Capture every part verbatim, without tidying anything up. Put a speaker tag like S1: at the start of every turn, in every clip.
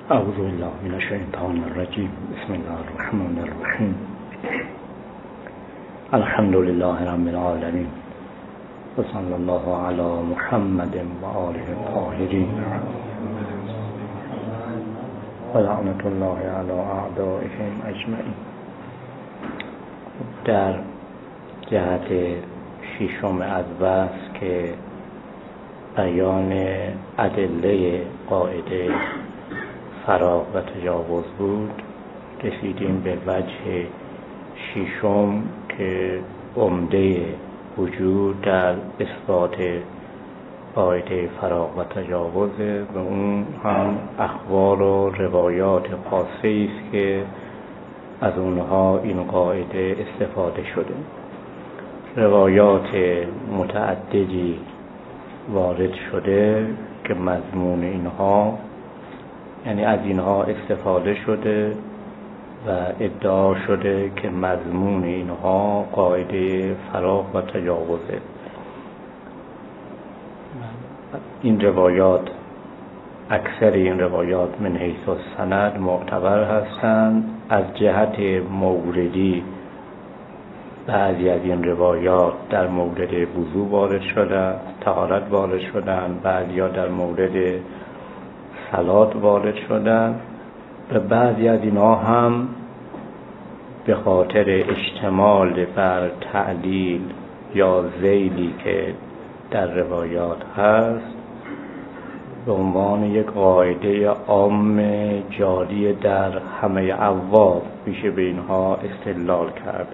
S1: اعوذ بالله من الشیطان الرجیم. بسم الله الرحمن الرحیم. الحمد لله رب العالمین و صلی الله علی محمد و آله الطاهرین و لعنت الله علی اعدائهم اجمعین. در جهت ششم از بحث که بیان ادله قاعده فراغ و تجاوز بود، رسیدیم به وجه ششم که عمده وجود در اثبات قاعده فراغ و تجاوزه و اون هم اخبار و روایات خاصه است که از اونها این قاعده استفاده شده. روایات متعددی وارد شده که مضمون اینها، یعنی از اینها استفاده شده و ادعا شده که مضمون اینها قاعده فراغ و تجاوزه. این روایات، اکثر این روایات من حیث السند معتبر هستند. از جهت موردی بعضی از این روایات در مورد وضو وارد شدند، طهارت وارد شدند، بعضیا در مورد صلات وارد شدند و بعضی از اینها هم به خاطر اشتمال بر تعلیل یا ذیلی که در روایات هست به عنوان یک قاعده عام جاری در همه ابواب میشه به اینها استدلال کرد.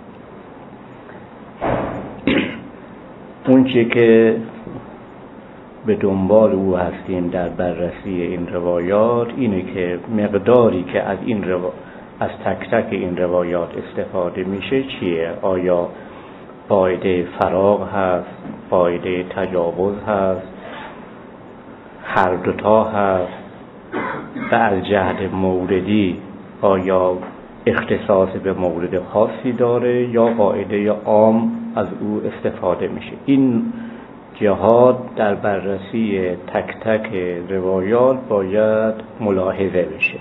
S1: اون چی که به دنبال او هستیم در بررسی این روایات اینه که مقداری که از این رو... از تک تک این روایات استفاده میشه چیه؟ آیا قاعده فراغ هست، قاعده تجاوز هست، هر دوتا هست و از جهت موردی آیا اختصاص به مورد خاصی داره یا قاعده عام از او استفاده میشه؟ این جهات در بررسی تک تک روایات باید ملاحظه بشه.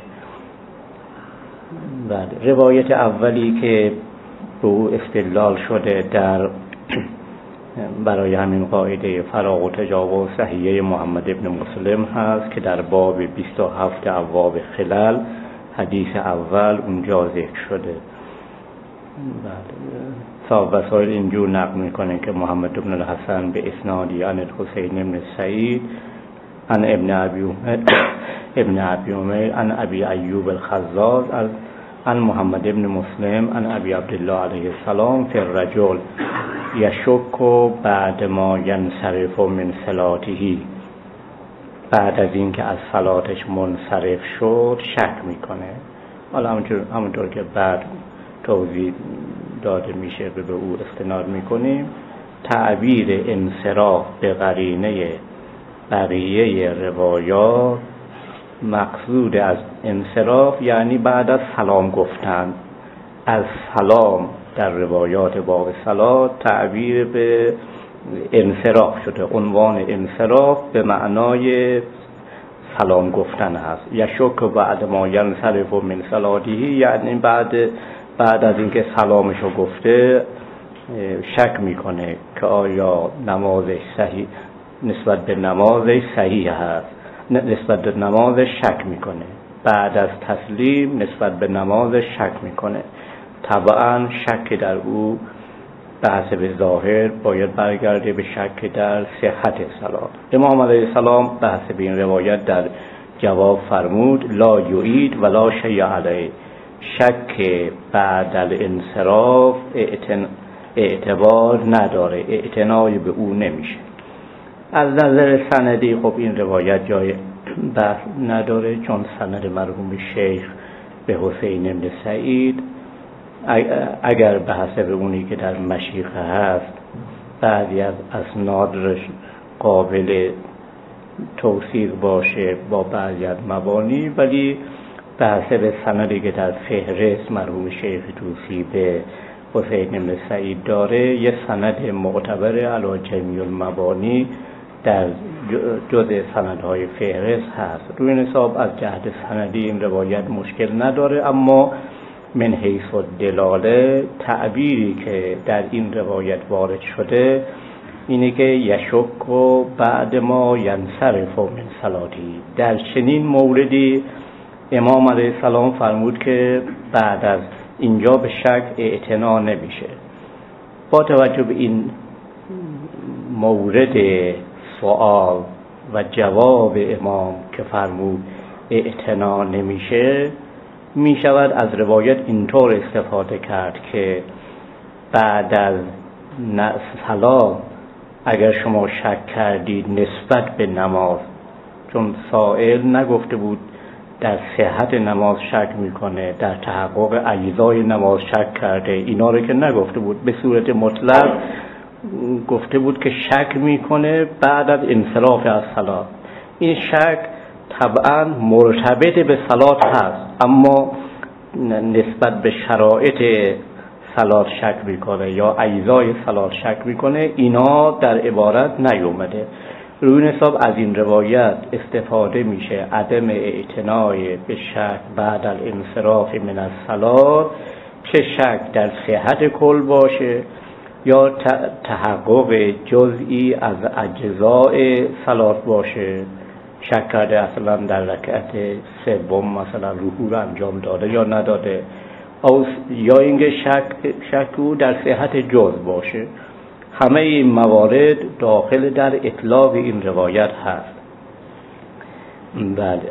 S1: بعد روایت اولی که به او استدلال شده در برای همین قاعده فراغ و تجاوز صحیحه محمد ابن مسلم هست که در باب بیست و هفت ابواب خلل حدیث اول اونجا ذکر شده. صاحب وسائل اینجور نقل میکنه که محمد بن الحسن به اسنادی عن حسین بن سعید عن ابن ابی عمر ابن ابی عمر عن ابی ایوب الخزاز عن محمد بن مسلم عن ابی عبدالله علیه السلام فی الرجل یشک بعد ما ینصرف من صلاته، بعد از این که از صلاتش منصرف شد شک میکنه. حالا همونطور, همونطور که بعد توضیح داده میشه به او استناد میکنیم. تعبیر انصراف به قرینه بقیه روایات، مقصود از انصراف یعنی بعد از سلام گفتن. از سلام در روایات باب صلات تعبیر به انصراف شده. عنوان انصراف به معنای سلام گفتن هست. یشک بعد ما ینصرف من صلاته، یعنی بعد بعد از اینکه سلامشو گفته شک میکنه که آیا نمازش صحیح نسبت به نمازش صحیح هست، نسبت به نمازش شک میکنه. بعد از تسلیم نسبت به نمازش شک میکنه. طبعا شک در او بحث به ظاهر باید برگرده به شک در صحت صلات. امام علیه السلام بحث به این روایت در جواب فرمود لا یعید ولا شیء علیه، شک بعد الانصراف اعتبار نداره، اعتنای به او نمیشه. از نظر سندی خب این روایت جای بحث نداره، چون سند مرحوم شیخ به حسین بن سعید اگر به حسب اونی که در مشیخه هست بعضی از اسنادش قابل توثیق باشه با بعضی از مبانی، ولی به حسب سندی که در فهرست مرحوم شیخ توسی به حسین بن سعید داره یه سند معتبر علی جمیع المبانی در جزء سندهای فهرست هست. روی این حساب از جهت سندی این روایت مشکل نداره، اما من حیث الدلاله تعبیری که در این روایت وارد شده اینه که یشک و بعد ما ینصرف من صلاتی. در چنین موردی امام علیه السلام فرمود که بعد از اینجا به شک اعتنا نمیشه. با توجه به این مورد سوال و جواب امام که فرمود اعتنا نمیشه، می شود از روایت اینطور استفاده کرد که بعد از سلام اگر شما شک کردید نسبت به نماز، چون سائل نگفته بود در صحت نماز شک میکنه، در تحقق اجزای نماز شک کرده، اینا رو که نگفته بود، به صورت مطلق گفته بود که شک میکنه بعد از انصراف از صلات. این شک طبعا مرتبط به صلات هست، اما نسبت به شرایط صلات شک میکنه یا اجزای صلات شک میکنه، اینا در عبارت نیومده. روی این حساب از این روایت استفاده میشه عدم اعتنای به شک بعد از انصراف من الصلات، چه شک در صحت کل باشه یا تحقق جزئی از اجزای صلات باشه. شک کرده اصلا در رکعت سوم مثلا رکوع رو انجام داده یا نداده، او یا اینکه شک شکو در صحت جز باشه. همه این موارد داخل در اطلاق این روایت هست. بله.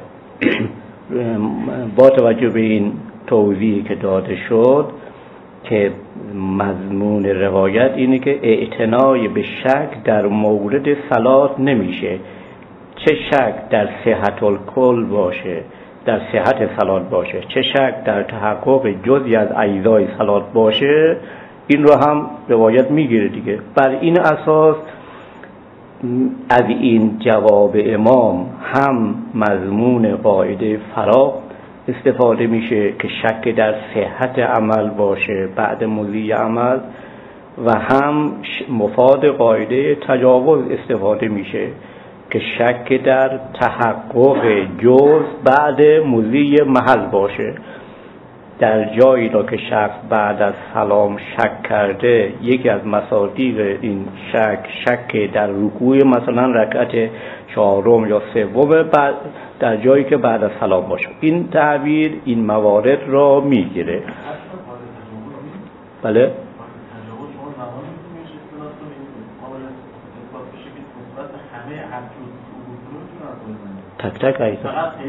S1: با توجه به این توضیحی که داده شد که مضمون روایت اینه که اعتنای به شک در مورد صلات نمیشه، چه شک در صحت الکل باشه، در صحت صلات باشه، چه شک در تحقق جزئی از اجزای صلات باشه، این رو هم روایت میگیره دیگه. بر این اساس از این جواب امام هم مضمون قاعده فراغ استفاده میشه که شک در صحت عمل باشه بعد مضی عمل، و هم مفاد قاعده تجاوز استفاده میشه که شک در تحقق جز بعد مضی محل باشه. در جایی را که شخص بعد از سلام شک کرده، یکی از مصادیق این شک شک در رکوع مثلا رکعت چهارم یا سوم، بعد در جایی که بعد از سلام باشه، این تعبیر این موارد را میگیره. بله تک تک ایسا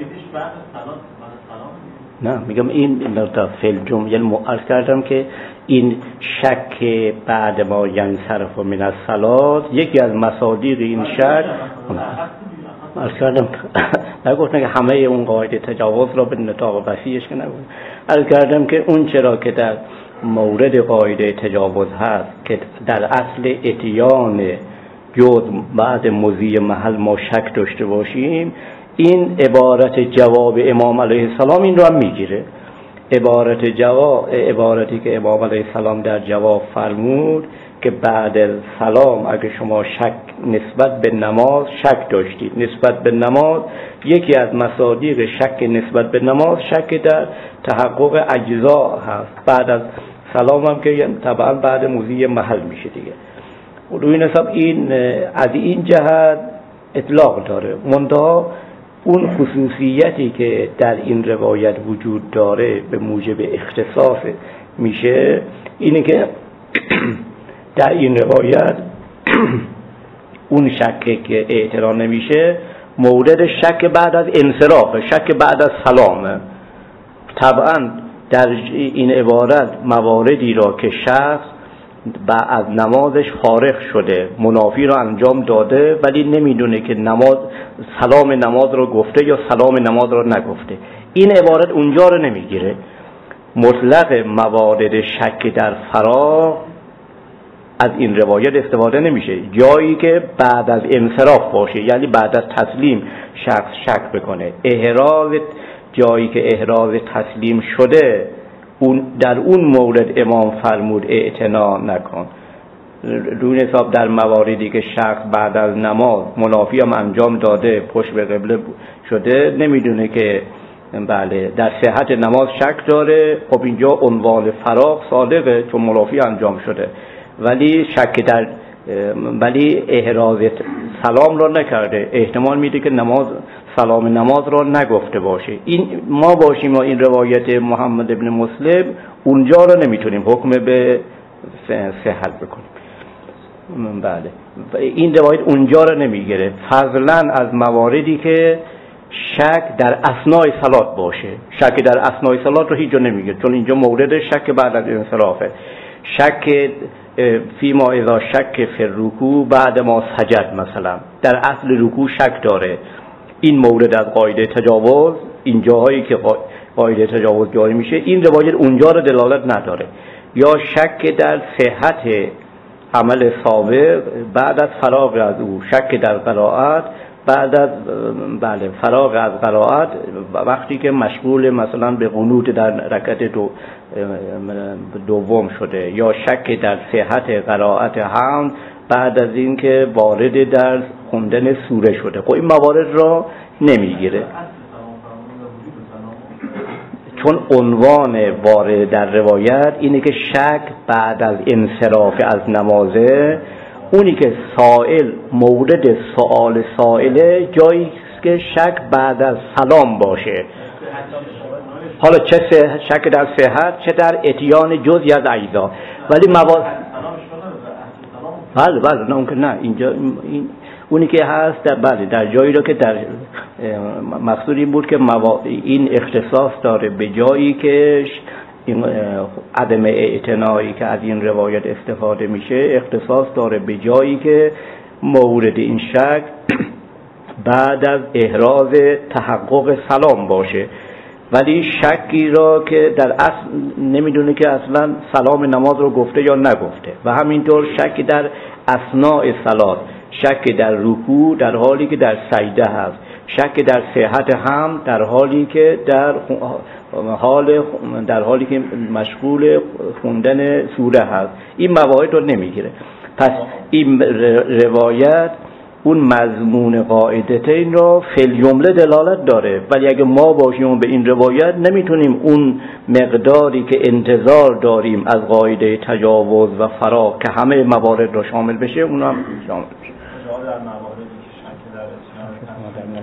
S1: نه میگم این نقطه فعل جمله، یعنی عرض کردم که این شک بعد ما ینصرف من الصلات یکی از مصادیق این شک، عرض کردم نگفتم که همه اون قاعده تجاوز را به نطاق وسیعش که نگفتم، عرض کردم که اون چرا که در مورد قاعده تجاوز هست که در اصل اتیان جز بعد مضی محل ما شک داشته باشیم، این عبارت جواب امام علیه السلام این رو هم میگیره. عبارت جواب عبارتی که امام علیه السلام در جواب فرمود که بعد از سلام اگه شما شک نسبت به نماز شک داشتید، نسبت به نماز یکی از مصادیق شک نسبت به نماز شک در تحقق اجزا هست. بعد از سلام هم که طبعا بعد مضی محل میشه دیگه. روی این حساب این از این جهت اطلاق داره. منتها اون خصوصیتی که در این روایت وجود داره به موجب اختصاص میشه اینه که در این روایت اون شک که اعتراض نمیشه مورد شک بعد از انصراف، شک بعد از سلامه. طبعا در این عبارت مواردی را که شخص و از نمازش فارغ شده، منافی را انجام داده ولی نمیدونه که نماز سلام نماز را گفته یا سلام نماز را نگفته، این عبارت اونجا رو نمیگیره. مطلق موارد شک در فراغ از این روایت استفاده نمیشه. جایی که بعد از انصراف باشه، یعنی بعد از تسلیم شخص شک بکنه، احراز جایی که احراز تسلیم شده، اون در اون مورد امام فرمود اعتنا نکن. دون حساب در مواردی که شخص بعد از نماز منافی هم انجام داده پشت به قبله شده نمیدونه که بله در صحت نماز شک داره، خب اینجا عنوان فراغ صادقه چون منافی انجام شده، ولی شک در ولی احراز سلام را نکرده، احتمال میده که نماز سلام نماز را نگفته باشه. این ما باشیم و این روایت محمد ابن مسلم اونجا را نمیتونیم حکم به صحت بکنیم. بله این روایت اونجا را نمیگیره، فضلا از مواردی که شک در اثناء صلات باشه. شک در اثناء صلات رو هیچ جا نمیگیره چون اینجا مورد شک بعد از انصرافه. شک فی ما اذا شک فی الرکوع بعد ما سجد، مثلا در اصل رکوع شک داره، این مورد از قاعده تجاوز، این جاهایی که قاعده تجاوز جاری میشه این روایت اونجا رو دلالت نداره. یا شک در صحت عمل سابق بعد از فراغ از او، شک در قرائت بعد از بله فراغ از قرائت وقتی که مشغول مثلا به قنوت در رکعت دو دوم شده، یا شک در صحت قرائت حمد بعد از این که وارد در خوندن سوره شده. خب این موارد را نمیگیره چون عنوان وارد در روایت اینه که شک بعد از انصراف از نمازه. اونی که سائل مورد سوال سائله جایی که شک بعد از سلام باشه، حالا چه شک در صحت چه در اتیان جزئی از اجزا، ولی مواد بله بله نه اون که نه اینجا این اونی که هست در بله در جایی رو که در مقصود این بود که این اختصاص داره به جایی که این عدم اعتنایی که از این روایت استفاده میشه اختصاص داره به جایی که مورد این شک بعد از احراز تحقق سلام باشه، ولی شکی را که در اصل نمیدونه که اصلا سلام نماز رو گفته یا نگفته. و همینطور شک در اثناء صلات، شک در رکوع در حالی که در سجده هست، شک در صحت هم در حالی که در حال در حالی که مشغول خوندن سوره هست. این موارد رو نمیگیره. پس این روایت اون مضمون قاعدتین را فی جمله دلالت داره، ولی اگه ما باشیم به این روایت نمیتونیم اون مقداری که انتظار داریم از قاعده تجاوز و فراغ که همه موارد را شامل بشه اونها هم شامل بشه.
S2: در مواردی که شک در اسلام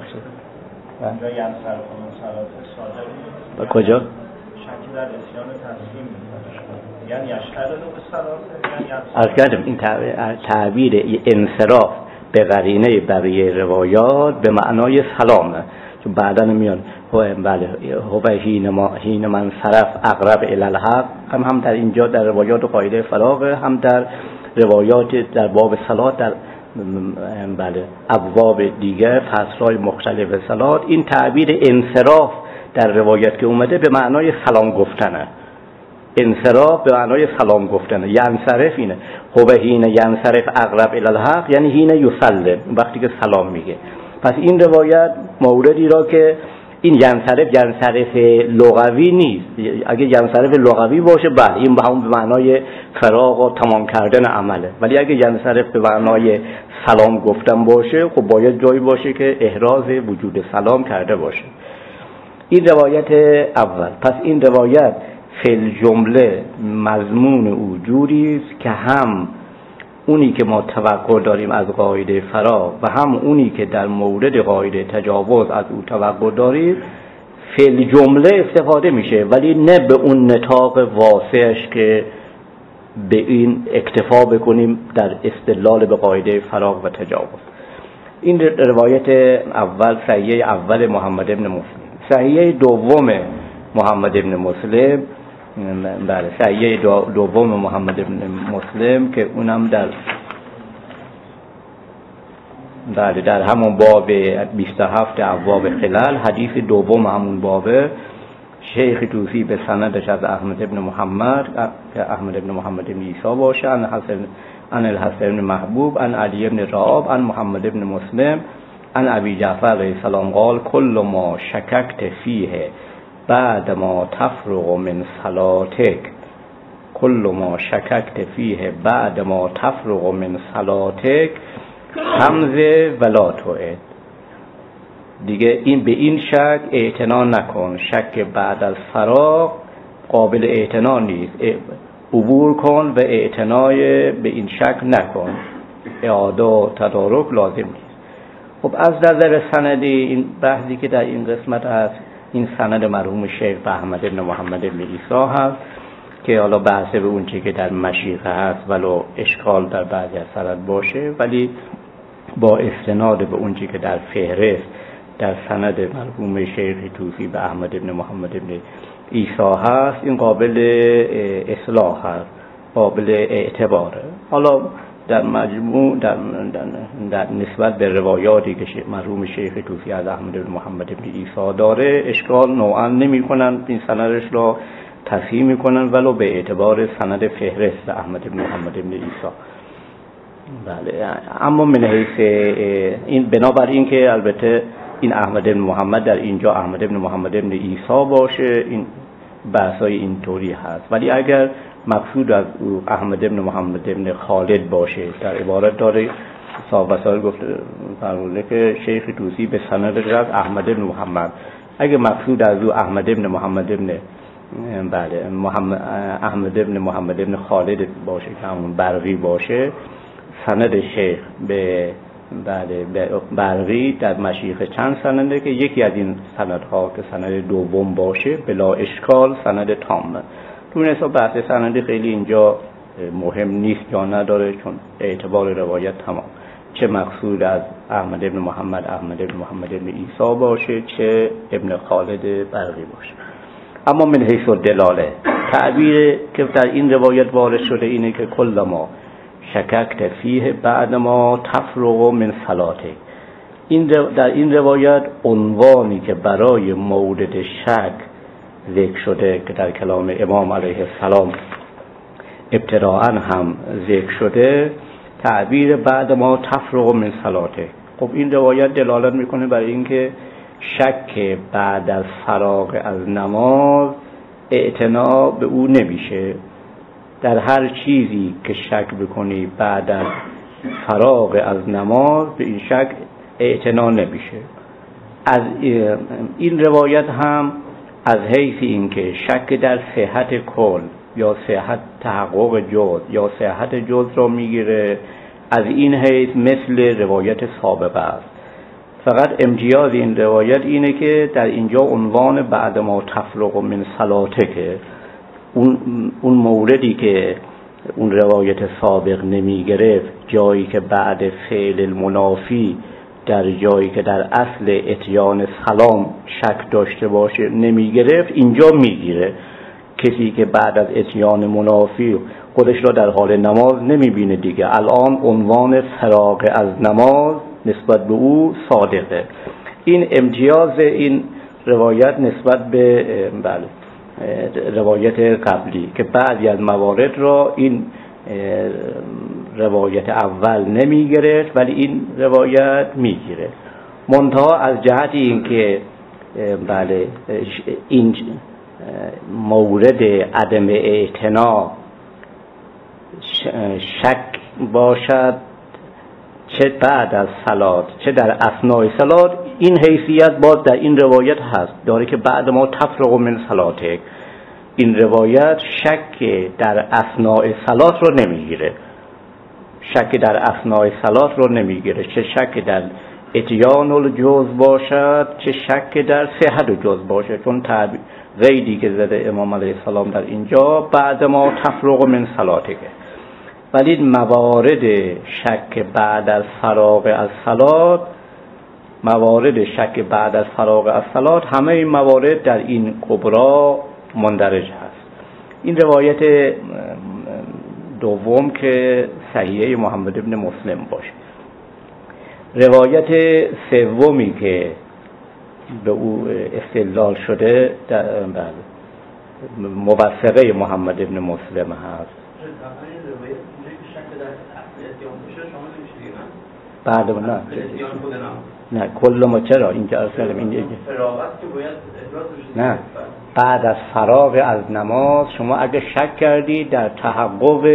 S2: اونجا یم سرخون صلات صادقی
S1: و کجا؟
S2: شک در اسیان تسلیم یعنی یشتر رو به صلات
S1: عرض کردم این تعبیر انصراف به قرینه بقیه روایات به معنای سلامه، چون بعدا میان بله هو حین ما حین من صرف اقرب الی الحق هم هم در اینجا در روایات قاعده فراغ، هم در روایات در باب صلات در بله ابواب دیگر فصل‌های مختلف صلات این تعبیر انصراف در روایت که اومده به معنای سلام گفتنه. انصراف به معنای سلام گفتنه. ینصرف اینه هو حین ینصرف اقرب الی الحق یعنی حین یسلم، وقتی که سلام میگه. پس این روایت موردی را که این ینصرف ینصرف لغوی نیست. اگه ینصرف لغوی باشه بله این به همون به معنای فراغ و تمام کردن عمله، ولی اگه ینصرف به معنای سلام گفتن باشه خب باید جایی باشه که احراز وجود سلام کرده باشه. این روایت اول. پس این روایت فی جمله مضمون او جوری است که هم اونی که ما توقع داریم از قاعده فراغ و هم اونی که در مورد قاعده تجاوز از او توقع داریم فی جمله استفاده میشه، ولی نه به اون نطاق واسعش که به این اکتفا بکنیم در استدلال به قاعده فراغ و تجاوز. این روایت اول صحیحه اول محمد ابن مسلم. صحیحه دوم محمد ابن مسلم بله صحیحه دوم محمد ابن مسلم که اونم در بله در همون باب بیست و هفت ابواب خلال حدیث دوم همون بابه، شیخ توسی به سندش از احمد ابن محمد که احمد ابن محمد ابن عیسی باشه، ان حسن ان الحسن ابن محبوب ان علی ابن رعاب ان محمد ابن مسلم ان ابی جعفر علیه السلام قال کل ما شککت فیه بعد ما تفرغ من صلاتک کل ما شککت فیه بعد ما تفرغ من صلاتک حمز ولا تعد. دیگه این به این شک اعتنا نکن، شک بعد از فراغ قابل اعتنا نیست، عبور کن و اعتنای به این شک نکن، اعاده و تدارک لازم نیست. خب از نظر سندی این بحثی که در این قسمت هست، این سند مرحوم شیخ احمد بن محمد بن عیسی هست که حالا بحث به اون چی که در مشیخه هست ولو اشکال در بعضی از سند باشه، ولی با استناد به اون چی که در فهرست در سند مرحوم شیخ طوسی به احمد بن محمد بن عیسی هست، این قابل اصلاح هست، قابل اعتباره. حالا در مجموع در, در, در نسبت به روایاتی که مرحوم شیخ طوسی از احمد بن محمد بن عیسی داره اشکال نوعا نمی کنن، این سندش را تصحیح می کنن ولو به اعتبار سند فهرست احمد بن محمد بن عیسی. بله، اما من حیث این بنابر این که البته این احمد بن محمد در اینجا احمد بن محمد بن عیسی باشه، این بحثای اینطوری هست، ولی اگر مقصود از او احمد بن محمد بن خالد باشه، در عبارت داره صاحب وسائل گفته فرموده که شیخ طوسی به سند از احمد بن محمد، اگر مقصود از او احمد بن محمد بن بله محمد احمد بن محمد بن خالد باشه که همون برقی باشه، سند شیخ به بله برقی در مشیخه چند سنده که یکی از این سندها که سند دوم باشه بلا اشکال سند تامه. تو این حساب بحث سندی خیلی اینجا مهم نیست یا نداره، چون اعتبار روایت تمام، چه مقصود از احمد بن محمد احمد بن محمد بن عیسی باشه چه ابن خالد برقی باشه. اما من حیث دلاله تعبیر که در این روایت وارد شده اینه که کل ما شککت فیه بعد ما تفرغ من صلاته. این در این روایت عنوانی که برای مورد شک ذکر شده که در کلام امام علیه السلام ابتداءً هم ذکر شده، تعبیر بعد ما تفرغ من صلاته. خب این روایت دلالت میکنه بر اینکه شک بعد از فراغ از نماز اعتنا به او نمیشه. در هر چیزی که شک بکنی بعد از فراغ از نماز به این شک اعتنا نمیشه. از این روایت هم از حیث اینکه شک در صحت کل یا صحت تحقق جز یا صحت جز را میگیره، از این حیث مثل روایت سابقه است. فقط امتیاز این روایت اینه که در اینجا عنوان بعد ما تفرغ من صلاته که اون اون موردی که اون روایت سابق نمی گرفت، جایی که بعد فعل المنافی در جایی که در اصل اتیان سلام شک داشته باشه نمی گرفت، اینجا می گیره. کسی که بعد از اتیان منافی خودش را در حال نماز نمی بینه دیگه، الان عنوان فراغ از نماز نسبت به او صادقه. این امتیاز این روایت نسبت به بله روایت قبلی که بعضی از موارد را این روایت اول نمی گرفت ولی این روایت می گیره. منتها از جهت این که بله این مورد عدم اعتنا شک باشد چه بعد از صلات چه در اثناء صلات، این حیثیت باز در این روایت هست داره که بعد ما تفرغ من صلاتک. این روایت شک در اثناء صلات رو نمیگیره، شک در اثناء صلات رو نمیگیره، چه شک در اتیان الجز باشد چه شک در صحت الجز باشد، چون تعبیر قیدی که زده امام علیه السلام در اینجا بعد ما تفرغ من صلاتک. ولی موارد شک بعد از فراغ از صلات، موارد شک بعد از فراغ از صلات، همه این موارد در این کبرا مندرج هست. این روایت دوم که صحیحه محمد ابن مسلم باشه. روایت سومی که به او استدلال شده در موثقه محمد ابن مسلم هست. بعد نه نه کل ما چرا اینجا اصلا این دیگه نه بعد از فراغ از نماز شما اگه شک کردی در تحقق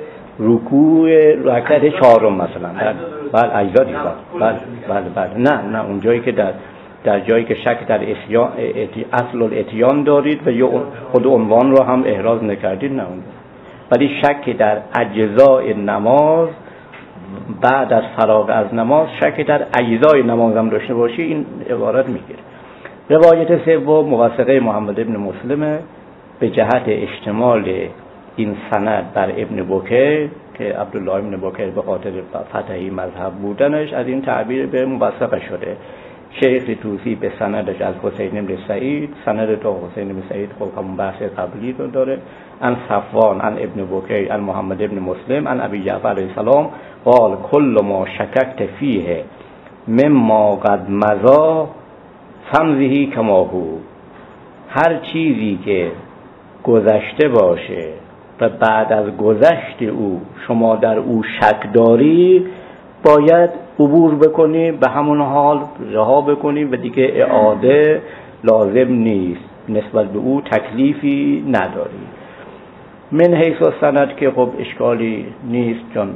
S1: رکوع رکعت چهارم مثلا، بله اجزا دیگه، بله بله بله نه نه اون جایی که در در جایی که شک در اتیان اصل الاتیان دارید و یا خود عنوان رو هم احراز نکردید، نه اون، ولی شک در اجزای نماز بعد از فراغ از نماز، شک در اجزای نماز هم داشته باشی، این عبارت میگیره. روایت سوم موثقه محمد ابن مسلم به جهت اشتمال این سند بر ابن بکیر که عبدالله ابن بکیر به خاطر فتحی مذهب بودنش از این تعبیر به موثقه شده. شیخ توسی به سندش از حسین بن سعید، سند تو حسین بن سعید خب همون بحث قبلی رو داره، ان صفوان ان ابن بکیر ان محمد ابن مسلم ان ابی جعفر علیه السلام قال کل ما شککت فیه مما قد مضی فمضی کما هو، هر چیزی که گذشته باشه و بعد از گذشت او شما در او شک داری باید عبور بکنی، به همون حال رها بکنی و دیگه اعاده لازم نیست، نسبت به او تکلیفی نداری. من حیث السند که خب اشکالی نیست چون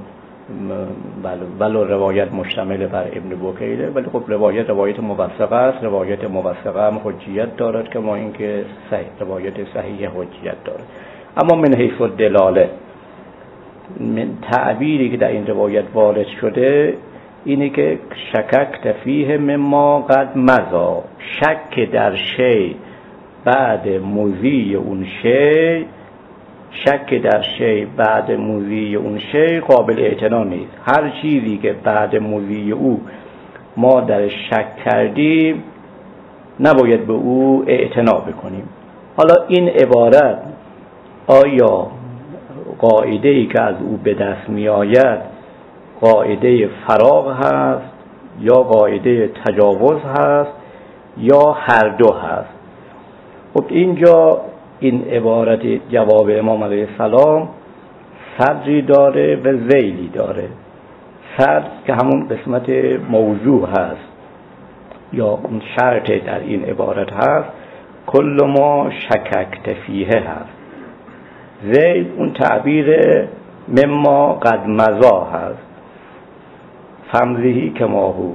S1: ولو روایت مشتمل بر ابن بکیره، ولی خب روایت روایت موثقه است، روایت موثقه هم حجیت دارد که ما اینکه صحیح روایت صحیح حجیت دارد. اما من حیث الدلاله، من تعبیری که در این روایت وارد شده اینه که شککت فیه مما قد مضی، شک در شی بعد مضی اون شی، شک در شی بعد مضی اون شی قابل اعتنا نیست. هر چیزی که بعد مضی او ما در شک کردیم نباید به او اعتنا بکنیم. حالا این عبارت آیا قاعده‌ای که از او به دست می آید قاعده فراغ هست یا قاعده تجاوز هست یا هر دو هست؟ خب اینجا این عبارت جواب امام علیه السلام صدری داره و ذیلی داره. صدر که همون قسمت موضوع هست یا اون شرط در این عبارت هست، کل ما شککت فیه هست. ذیل اون تعبیر مما قد مضی هست، فمضی کما هو.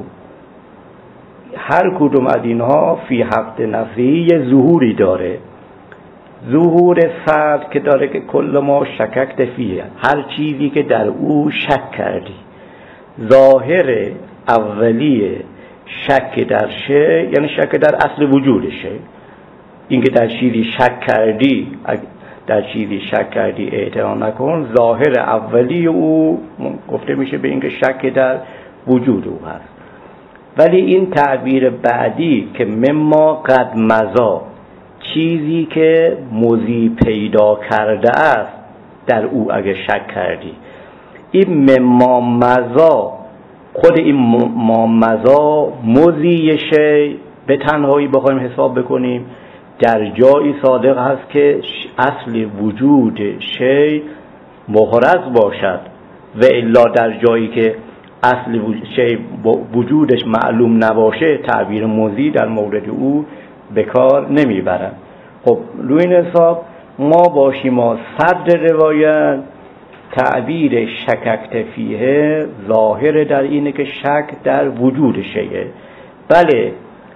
S1: هر کدوم از اینها فی حق نفی ظهوری داره. ظهور صدر که داره که کل ما شککت فیه، هر چیزی که در او شک کردی. ظاهر اولیه شک در شی یعنی شک در اصل وجود شی، اینکه در چیزی شک کردی، در چیزی شک کردی اعتنا نکن. ظاهر اولی او گفته میشه به اینکه شک در وجود او هست. ولی این تعبیر بعدی که مما قد مضی، چیزی که مضی پیدا کرده است در او اگه شک کردی، این مما مضی، خود این مما مضی مضی شی به تنهایی بخوایم حساب بکنیم در جایی صادق هست که اصل وجود شی محرز باشد، و الا در جایی که اصل شی وجودش معلوم نباشه تعبیر مضی در مورد او به کار نمیبرن. خب روی این حساب ما باشیم ما صدر روایت تعبیر شککت فیه ظاهر در اینه که شک در وجود شیه. بله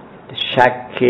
S1: شک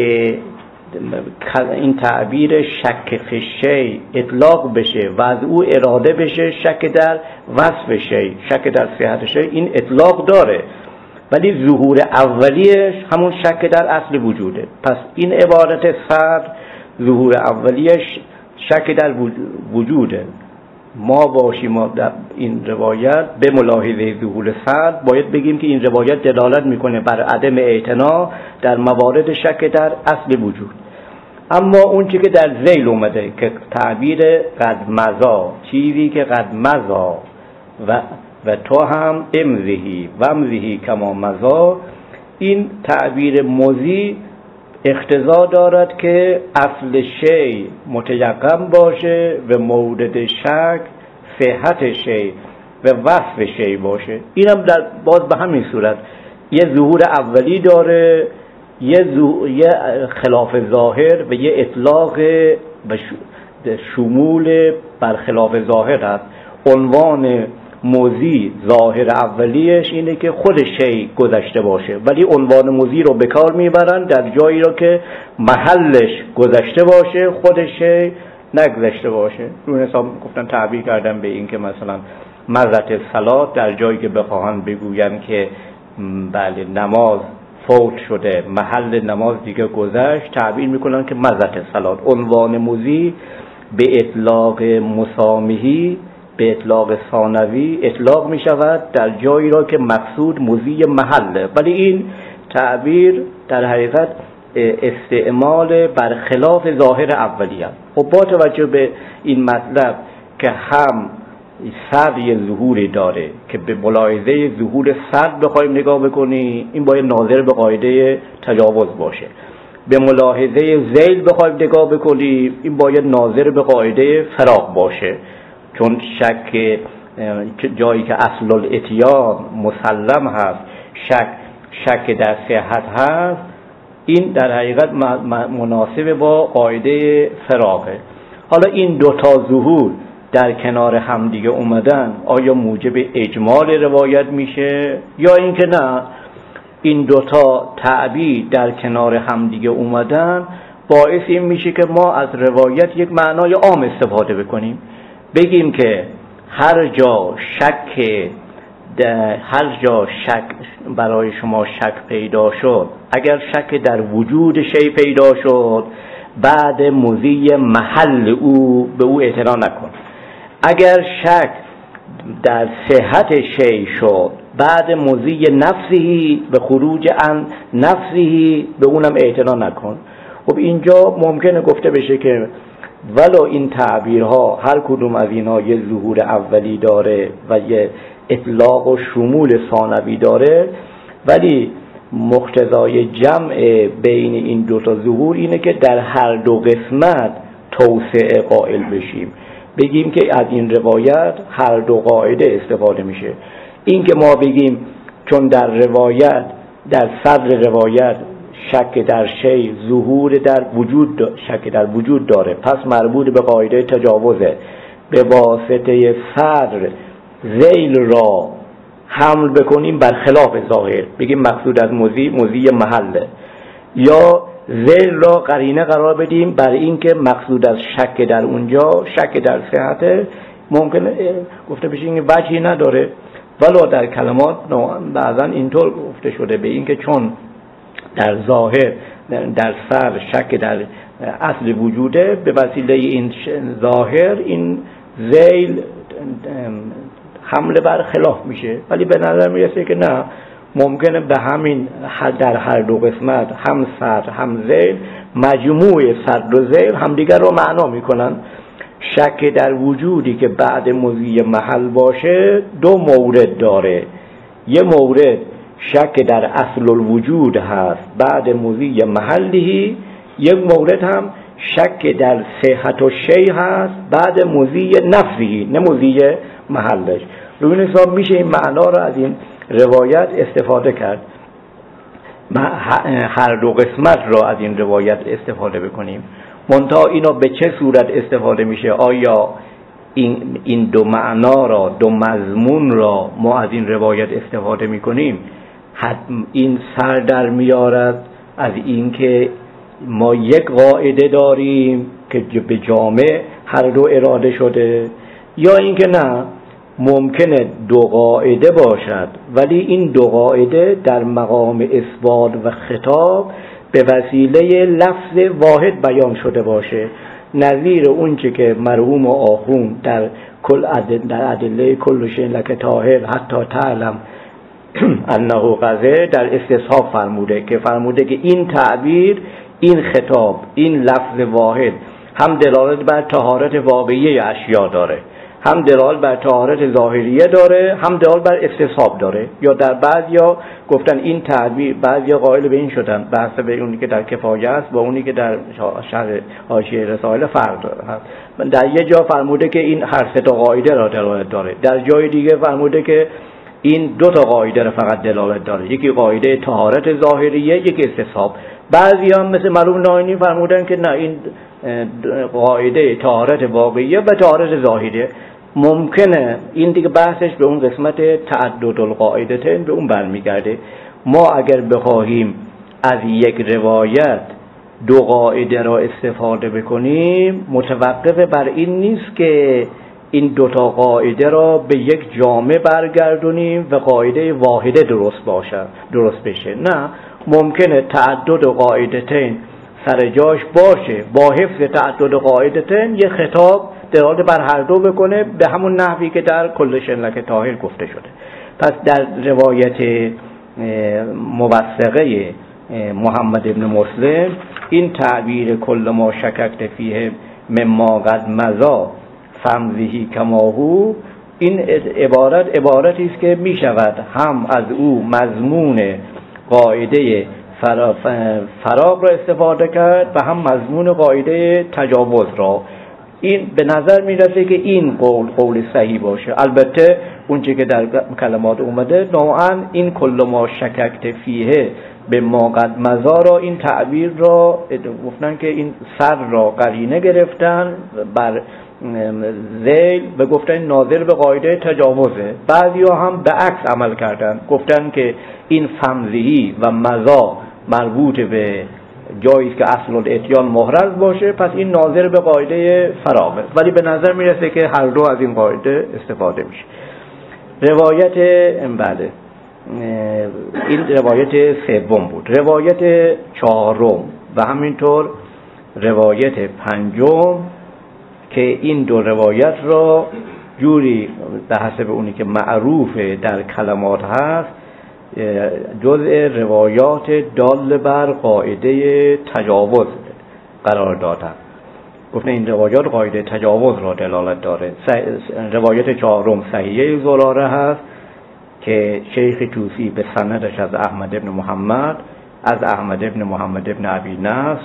S1: این تعبیر شک فی شی اطلاق بشه و از او اراده بشه شک در وصف شی، شک در صحت شی، این اطلاق داره، ولی ظهور اولیش همون شک در اصل وجوده. پس این عبارت صدر ظهور اولیش شک در وجوده. ما باشیم ما در این روایت به ملاحظه ظهور صدر باید بگیم که این روایت دلالت میکنه بر عدم اعتنا در موارد شک در اصل وجود. اما اون چیزی که در ذیل اومده که تعبیر قد مضی، چیزی که قد مضی و و تو هم امضی و امضی کما مضی، این تعبیر مضی اقتضا دارد که اصل شی متیقن باشه و مورد شک صحت شی و وصف شی باشه. اینم در باز به همین صورت یه ظهور اولی داره یه, زو... یه خلاف ظاهر و یه اطلاق به شمول بر خلاف ظاهر هست. عنوان موضی ظاهر اولیش اینه که خود شی گذشته باشه، ولی عنوان موضی رو به کار میبرن در جایی رو که محلش گذشته باشه، خود شی نگذشته باشه. رو حساب گفتن تعبیر کردن به این که مثلا مضت صلات در جایی که بخواهن بگوین که بله نماز فوت شده، محل نماز دیگه گذشت، تعبیر میکنن که مضت صلات. عنوان موضی به اطلاق مسامحی، به اطلاق ثانوی اطلاق می شود در جایی را که مقصود موضی محله، ولی این تعبیر در حقیقت استعمال برخلاف ظاهر اولی است. خب با توجه به این مطلب که هم صد یه ظهوری داره که به ملاحظه ظهور صد بخوایم نگاه بکنی، این باید ناظر به قاعده تجاوز باشه. به ملاحظه ذیل بخوایم نگاه بکنی، این باید ناظر به قاعده فراق باشه، چون شک جایی که اصل الاتیان مسلم هست، شک شک در صحت هست، این در حقیقت مناسب با قاعده فراقه. حالا این دوتا ظهور در کنار هم دیگه اومدن، آیا موجب اجمال روایت میشه یا اینکه نه این دوتا تعبیر در کنار هم دیگه اومدن باعث این میشه که ما از روایت یک معنای عام استفاده بکنیم، بگیم که هر جا شک هر جا شک برای شما شک پیدا شد، اگر شک در وجود شی پیدا شد، بعد مضی محل او به او اعتنا نکن. اگر شک در صحت شی شد، بعد مضی نفسی به خروج عن نفسی به اونم اعتنا نکن. خب اینجا ممکنه گفته بشه که ولو این تعبیرها هر کدوم از اینا یه ظهور اولی داره و یه اطلاق و شمول ثانوی داره، ولی مقتضای جمع بین این دو تا ظهور اینه که در هر دو قسمت توسعه قائل بشیم، بگیم که از این روایت هر دو قاعده استفاده میشه. این که ما بگیم چون در روایت در صدر روایت شک در شی ظهور در وجود شک در وجود داره، پس مربوط به قاعده تجاوزه، به واسطه صدر ذیل را حمل بکنیم بر خلاف ظاهر، بگیم مقصود از موضی موضی محله، یا ذیل را قرینه قرار بدیم بر این که مقصود از شک در اونجا شک در صحت. ممکنه گفته بشه این وجهی نداره، ولو در کلمات بعضا اینطور گفته شده به این که چون در ظاهر در سر شک در اصل وجوده، به وسیله این ظاهر این ذیل حمله بر خلاف میشه. ولی به نظر میرسه که نه، ممکنه به همین در هر دو قسمت هم سر هم ذیل، مجموع سر و ذیل همدیگر رو معنا میکنن. شک در وجودی که بعد مضی محل باشه دو مورد داره، یه مورد شک در اصل الوجود هست بعد مضی محلی، یک مورد هم شک در صحت و شی هست بعد مضی نفسی نه مضی محلش. رو این حساب میشه این معنا رو از این روایت استفاده کرد، هر دو قسمت رو از این روایت استفاده بکنیم. منتها اینا به چه صورت استفاده میشه؟ آیا این این دو معنا را، دو مضمون را ما از این روایت استفاده میکنیم؟ این سر در میارد از این که ما یک قاعده داریم که به جامع هر دو اراده شده، یا اینکه نه ممکنه دو قاعده باشد ولی این دو قاعده در مقام اثبات و خطاب به وسیله لفظ واحد بیان شده باشه، نظیر اون چه که مرحوم و آخون در کل عدل در ادله کل شیء لک طاهر حتی تعلم انه قذر در استصحاب فرموده که فرموده که این تعبیر، این خطاب، این لفظ واحد هم دلالت بر طهارت واقعی اشیاء داره، هم دلالت بر طهارت ظاهریه داره، هم دلالت بر استصحاب داره. یا در بعضیا گفتن این تعبیر، بعضیا قائل به این شدن بحث به اونی که در کفایه است با اونی که در شرح حاشیه رسائل فرق داره. در یه جا فرموده که این هر سه تا قاعده را دلالت داره، در جای دیگه فرموده که این دو تا قاعده رو فقط دلالت داره، یکی قاعده طهارت ظاهریه، یکی استصحاب. بعضی هم مثل مرحوم ناینی فرمودن که نه، این قاعده طهارت واقعیه و طهارت ظاهریه. ممکنه این دیگه بحثش به اون قسمت تعدد القاعدتین به اون برمیگرده. ما اگر بخواهیم از یک روایت دو قاعده را استفاده بکنیم، متوقف بر این نیست که این دوتا قاعده را به یک جامعه برگردونیم و قاعده واحده درست باشه درست بشه. نه، ممکنه تعدد قاعدتین سر جاش باشه، با حفظ تعدد قاعدتین یه خطاب دلالت بر هر دو بکنه به همون نحوی که در کل شنلک طاهر گفته شده. پس در روایت موثقه محمد ابن مسلم این تعبیر کل ما شککت فیه مما قد مضا فمزهی کماهو، این عبارت عبارتی است که می شود هم از او مضمون قاعده فراغ را استفاده کرد و هم مضمون قاعده تجاوز را. این به نظر می رسه که این قول قول صحیح باشه. البته اون چیزی که در کلمات اومده نوعا این کل ما شککت فیه به ما قد مضا را، این تعبیر را گفتن که این سر را قرینه گرفتن بر ذیل و گفتن ناظر به قاعده تجاوزه. بعضی ها هم به عکس عمل کردن، گفتن که این فمزهی و مضا مربوط به جایی که اصل الاتیان محرز باشه، پس این ناظر به قاعده فراغه. ولی به نظر میرسه که هر دو از این قاعده استفاده میشه. روایت بله این روایت سوم بود. روایت چهارم و همینطور روایت پنجم که این دو روایت را جوری به حسب اونی که معروف در کلمات هست جزء روایات دال بر قاعده تجاوز قرار دادن. گفتن این روایات قاعده تجاوز را دلالت داره. روایت چهارم صحیحه زراره هست که شیخ توسی به سندش از احمد ابن محمد از احمد ابن محمد ابن ابی نصر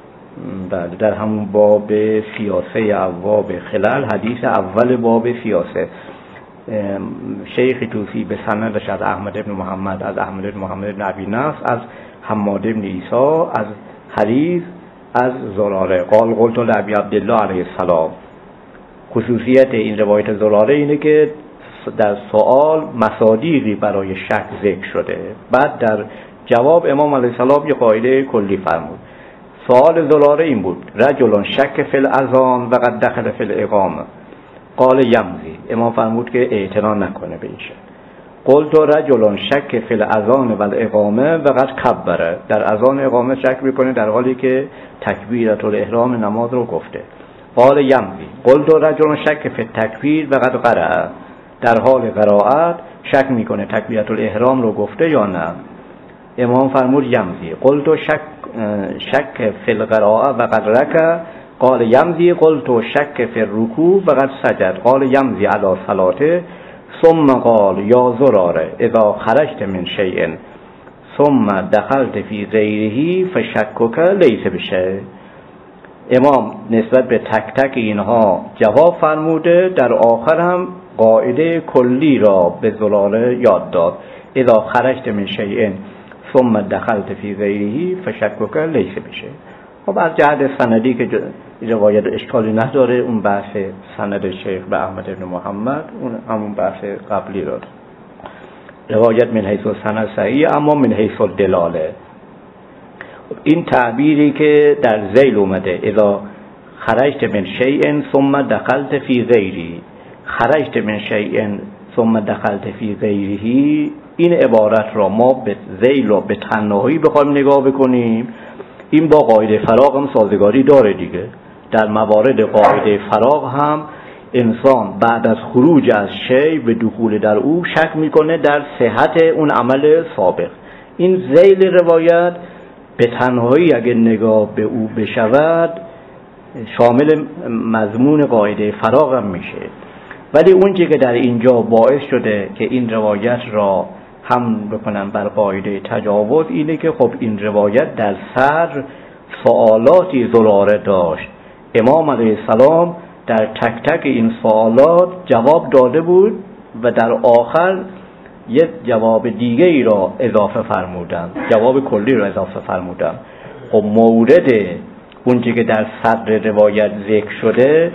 S1: در همون باب سیاسه ابواب خلال، حدیث اول باب سیاسه، شیخ توسی به سندش از احمد ابن محمد از احمد ابن محمد ابن ابی نصر از حماد ابن عیسی از حریث از زراره قال قلت لابی عبدالله علیه السلام. خصوصیت این روایت زراره اینه که در سوال مصادیقی برای شک ذکر شده، بعد در جواب امام علیه السلام یه قاعده کلی فرمود. سوال زراره این بود: رجل شک فی الاذان و قد دخل فی الاقامه قال یمضی. امام فرمود که اعتنا نکنه به این شک. قلت رجل شک فی الاذان و الاقامه و قد کبره. در اذان اقامه شک میکنه در حالی که تکبیرت الاحرام نماز رو گفته. قال یمضی. قلت رجل شک فی التکبیر و قد قرأ. در حال قرائت شک میکنه تکبیرت الاحرام رو گفته یا نه. امام فرمود یمضی. قلت شک شک فی القراءه و قد رکع قال یمضی. قلت شک فی الرکوع و قد سجد قال یمضی علی صلاته. ثم قال یا زراره اذا خرجت من شیء ثم دخلت فی غیره فشکک لیس بشیء. امام نسبت به تک تک اینها جواب فرموده، در آخر هم قاعده کلی را به زراره یاد داد: اذا خرجت من شیء ثم دخلت فی غیره فشکک لیس بشیء. خب از جهت سندی که روایت اشکالی نداره، اون بحث سند شیخ به احمد ابن محمد اون همون بحث قبلی رو. روایت من حیث سند صحیح، اما من حیث دلاله این تعبیری که در ذیل اومده: اذا خرجت من شیء ثم دخلت فی غیره، خرجت من شیء ثم دخلت فی غیره، این عبارت را ما به ذیل و به تنهایی بخوایم نگاه بکنیم، این با قاعده فراغ هم سازگاری داره دیگه. در موارد قاعده فراغ هم انسان بعد از خروج از شی به دخول در او شک میکنه در صحت اون عمل سابق. این ذیل روایت به تنهایی اگه نگاه به او بشود شامل مضمون قاعده فراغ هم میشه. ولی اون چیزی که در اینجا باعث شده که این روایت را هم بکنن بر قاعده تجاوز اینه که خب این روایت در سر سوالاتی زراره داشت. امام علیه السلام در تک تک این سوالات جواب داده بود و در آخر یه جواب دیگه ای را اضافه فرمودن، جواب کلی را اضافه فرمودن. خب مورد اونچه که در صدر روایت ذکر شده،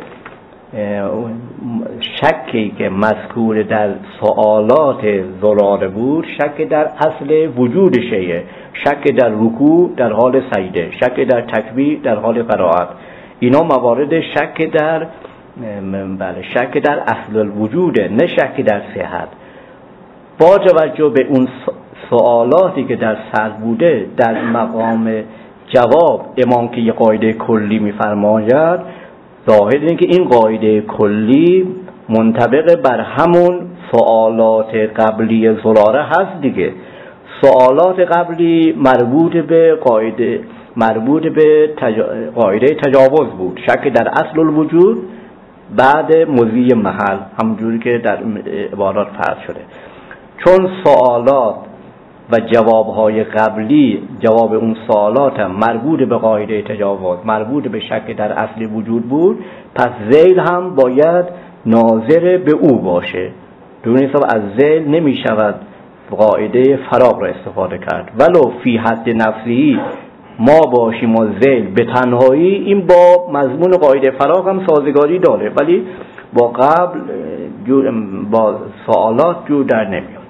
S1: شکی که مذکور در سوالات زراره بود، شک در اصل وجود شیء، شک در رکوع در حال سجده، شک در تکبیر در حال قرائت، اینا موارد شک در بله شک در اصل الوجوده، نه شک در صحت. با توجه به اون سوالاتی که در صدر بوده، در مقام جواب امام که یه قاعده کلی می‌فرماید، ظاهر اینه که این قاعده کلی منطبق بر همون سوالات قبلی زراره هست دیگه. سوالات قبلی مربوط به قاعده مربوط به تجا... قاعده تجاوز بود، شک در اصل الوجود بعد مضی محل، همونجوری که در عبارات فرض شده. چون سوالات و جوابهای قبلی، جواب اون سوالات هم مربوط به قاعده تجاوز، مربوط به شک در اصل وجود بود، پس ذیل هم باید ناظر به او باشه. دون حساب از ذیل نمی شود قاعده فراغ را استفاده کرد، ولو فی حد نفسی ما باشیم و ذیل به تنهایی، این با مضمون قاعده فراغ هم سازگاری داره، ولی با قبل با سوالات جور در نمیاد.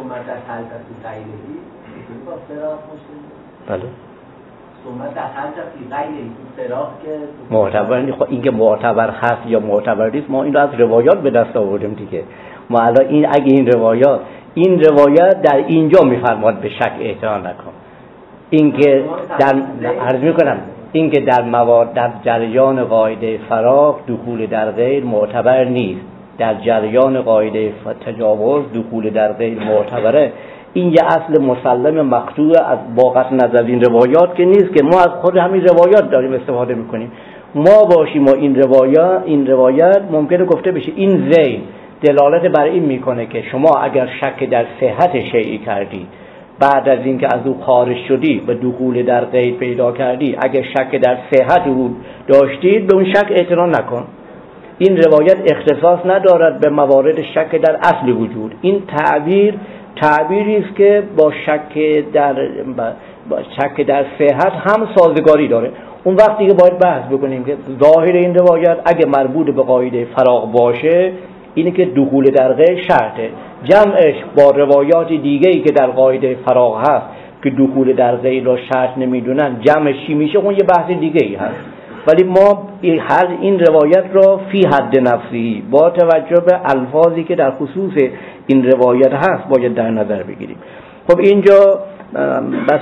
S1: بله
S3: صحبت در هر جا فی غیر فراغ که
S1: معتبر نیست. خب این که معتبر هست یا معتبر نیست، ما این رو از روایات به دست آوردیم دیگه. ما الان این اگه این روایات این روایت در اینجا میفرماد به شک اعتنا نکن، این که در عرض میکنم این که در موارد در جریان قاعده فراغ دخول در غیر معتبر نیست، در جریان قاعده تجاوز دخول در غیر معتبره. این یه اصل مسلم مقطوع از باقت نظر این روایات که نیست، که ما از خود همین روایات داریم استفاده میکنیم. ما باشیم و این روایات این روایت ممکنه گفته بشه این ذیل دلالت بر این میکنه که شما اگر شک در صحت شیئی کردی، بعد از اینکه از او خارج شدی و دخول در غیر پیدا کردی، اگر شک در صحت او داشتید به اون شک اعتنا نکن. این روایت اختصاص ندارد به موارد شک در اصل وجود. این تعبیر تعبیری است که با شک در با شک در صحت هم سازگاری داره. اون وقت دیگه باید بحث بکنیم که ظاهر این روایت اگه مربوط به قاعده فراغ باشه، اینه که دخول در غیر شرطه. جمعش با روایات دیگه‌ای که در قاعده فراغ هست که دخول در غیر را شرط نمیدونن، جمعش چی میشه؟ اون یه بحث دیگه‌ای هست. ولی ما هر این روایت را فی حد نفسی با توجه به الفاظی که در خصوص این روایت هست باید در نظر بگیریم. خب اینجا بس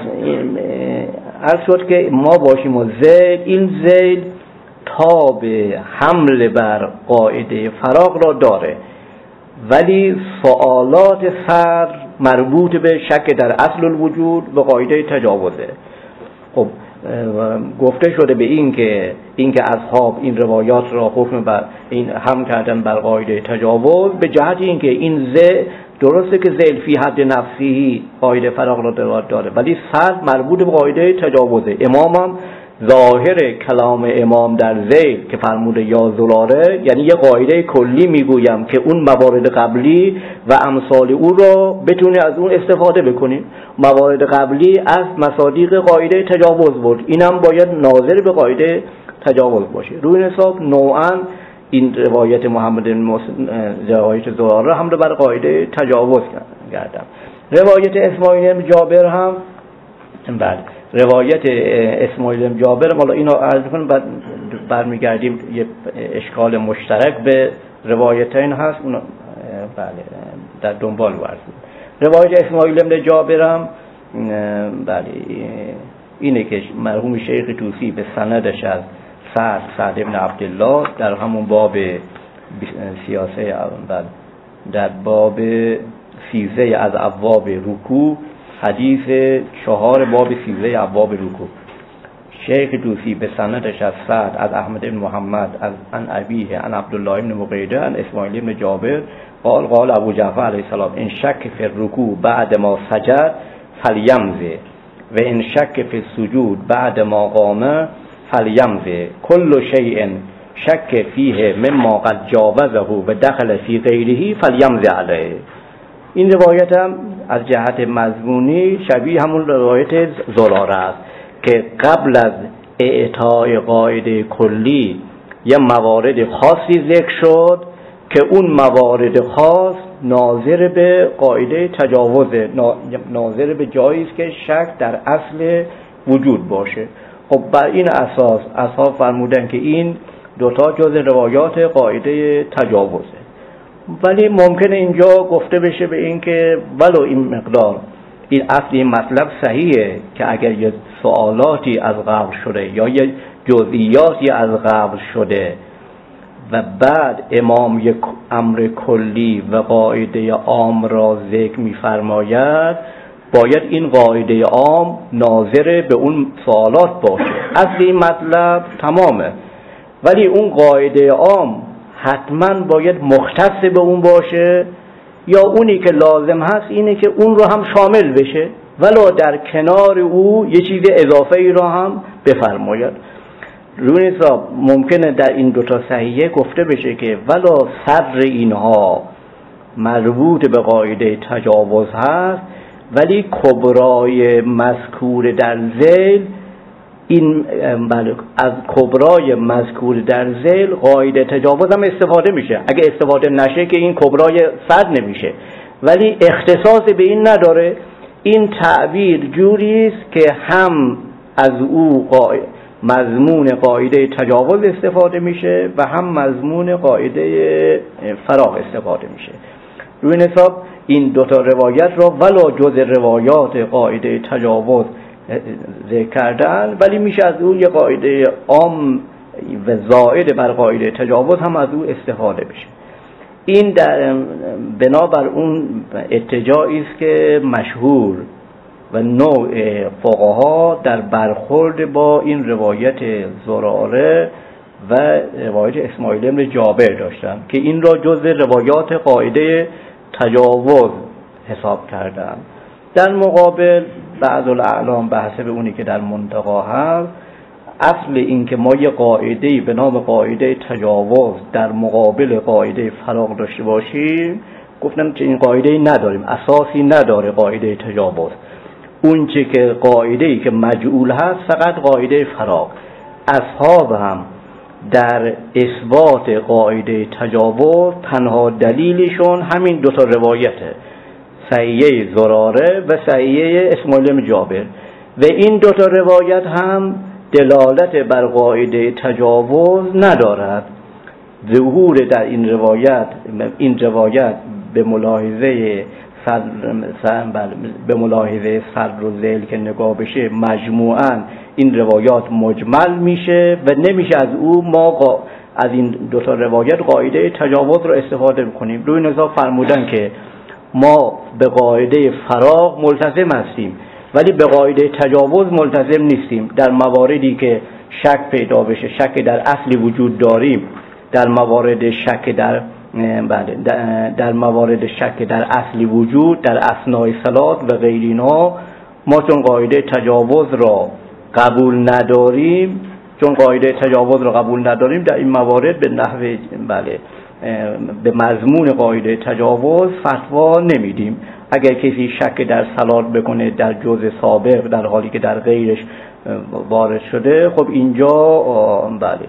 S1: عرض شد که ما باشیم و ذیل، این ذیل تا به حمل بر قاعده فراغ را داره، ولی سوالات سر مربوط به شک در اصل الوجود و قاعده تجاوزه. خب گفته شده به این که این که اصحاب این روایات را حکم بر این هم کردن بر قاعده تجاوز، به جهت این که این ذیل درسته که ذیل فی حد نفسی قاعده فراغ را دلالت داره، ولی سر مربوط به قاعده تجاوزه. امام هم ظاهر کلام امام در ذیل که فرموده یا زلاره، یعنی یه قاعده کلی میگویم که اون موارد قبلی و امثال او را بتونه از اون استفاده بکنیم. موارد قبلی از مصادیق قاعده تجاوز بود، اینم باید ناظر به قاعده تجاوز باشه. روی حساب نوعا این روایت محمد بن مسلم روایت زلاره هم رو بر قاعده تجاوز کردم. روایت اسماعیل بن جابر هم بله روایت اسماعیل بن جابر، حالا اینو عرض کنم بعد برمیگردیم یه اشکال مشترک به روایتین هست، اون بله در دنبال ورزیم. روایت اسماعیل بن جابر هم بله اینه که مرحوم شیخ طوسی به سندش از سعد سعد ابن عبدالله در همون باب سیاسه بله در باب سیزه از ابواب رکوع، حدیث چهار باب سیزه ابواب رکوع، شیخ طوسی به سندش از سعد از احمد بن محمد از عن ابیه عن عبدالله بن مقیده عن اسماعیل بن جابر قال قال ابو جعفر علیه السلام ان شک فی الرکوع بعد ما سجد فلیمزه و ان شک فی السجود بعد ما قام فلیمزه کل شیء شک فیه مما قد جاوزه و دخل فی غیره فلیمزه علیه. این روایت هم از جهت مضمونی شبیه همون روایت زراره است که قبل از اعطای قاعده کلی یه موارد خاصی ذکر شد که اون موارد خاص ناظر به قاعده تجاوز، ناظر به جایی است که شک در اصل وجود باشه. خب بر این اساس اصحاب فرمودن که این دوتا جز روایات قاعده تجاوزه. ولی ممکنه اینجا گفته بشه به این که ولو این مقدار این اصل این مطلب صحیحه که اگر یه سوالاتی از قبل شده یا یه جزئیاتی از قبل شده و بعد امام یک امر کلی و قاعده عام را ذکر می‌فرماید، باید این قاعده عام ناظر به اون سوالات باشه. اصل این مطلب تمامه، ولی اون قاعده عام حتما باید مختص به اون باشه، یا اونی که لازم هست اینه که اون رو هم شامل بشه ولو در کنار او یه چیز اضافه ای را هم بفرماید. روی حساب ممکنه در این دوتا صحیحه گفته بشه که ولو صدر اینها مربوط به قاعده تجاوز هست، ولی کبرای مذکور در ذیل این از کبرای مذکور در ذیل قاعده تجاوز هم استفاده میشه. اگه استفاده نشه که این کبرای صد نمیشه، ولی اختصاص به این نداره. این تعبیر جوری است که هم از او قاعده مضمون قاعده تجاوز استفاده میشه و هم مضمون قاعده فراغ استفاده میشه. روی این حساب این دوتا روایت را ولو جز روایات قاعده تجاوز ذکر کردن، ولی میشه از اون یه قاعده عام و زائد بر قاعده تجاوز هم از اون استفاده بشه. این در بنابر اون اتجاهی است که مشهور و نوع فقها در برخورد با این روایت زراره و روایت اسماعیل بن جابر داشتن که این را جز روایات قاعده تجاوز حساب کردن. در مقابل بعض الاعلام به حسب اونی که در منتقا هست، اصل این که ما یه قاعده‌ای به نام قاعده تجاوز در مقابل قاعده فراغ داشته باشیم، گفتن که این قاعده‌ای نداریم، اساسی نداره قاعده تجاوز. اون چه که قاعده‌ای که مجعول هست فقط قاعده فراغ. اصحاب هم در اثبات قاعده تجاوز تنها دلیلشون همین دوتا روایته، صحیحه زراره و صحیحه اسماعیل بن جابر، و این دوتا روایت هم دلالت بر قاعده تجاوز ندارد. ظهور در این روایت این روایت به ملاحظه صدر به ملاحظه صدر و ذیل که نگاه بشه مجموعاً این روایات مجمل میشه و نمیشه از او ما از این دو تا روایت قاعده تجاوز رو استفاده بکنیم. روی نظام فرمودن که ما به قاعده فراغ ملتزم هستیم ولی به قاعده تجاوز ملتزم نیستیم. در مواردی که شک پیدا بشه، شک در اصلی وجود داریم، در موارد شک در بله در موارد شک در اصلی وجود در اثناء صلات و غیر اینا، ما چون قاعده تجاوز را قبول نداریم چون قاعده تجاوز را قبول نداریم در این موارد به نحو بله به مضمون قاعده تجاوز فتوا نمیدیم. اگر کسی شک در صلات بکنه در جزء سابق در حالی که در غیرش وارد شده، خب اینجا بله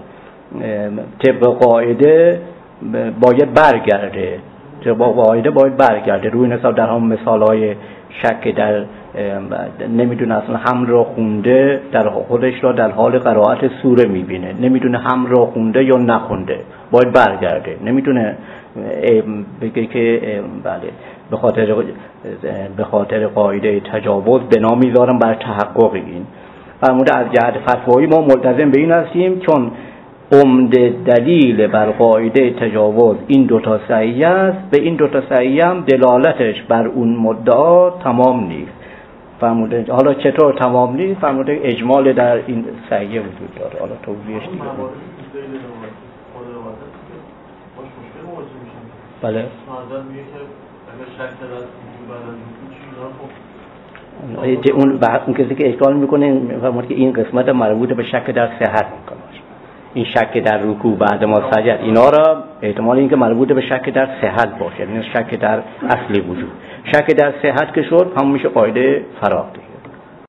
S1: طبق قاعده باید برگرده طبق قاعده باید برگرده روی نصاب در هم مثالهای شک در نمیدونه اصلا هم را خونده، در خودش را در حال قرائت سوره میبینه، نمیدونه هم را خونده یا نخونده، باید برگرده. نمیتونه بگه که بله به خاطر به خاطر قاعده تجاوز بنا میذارم بر تحقق این. فرموده از جهت فتوایی ما ملتزم به این هستیم چون عمده دلیل بر قاعده تجاوز این دوتا صحیح است، به این دوتا صحیح هم دلالتش بر اون مدعا تمام نیست. فرموده حالا چطور تمام نیست؟ فرموده اجمال در این صحیح وجود داره. حالا توضیحش دیگه بله
S2: اگر شک در
S1: اون اون کسی که اشکال میکنه فرمود که این قسمت مربوط به شک در صحت میکنه، این شک در رکوع بعد ما سجد اینا را احتمال این که مربوط به شک در صحت باشه، یعنی شک در اصلی وجود. شک در صحت که شد همون میشه قاعده فراغ دیگه.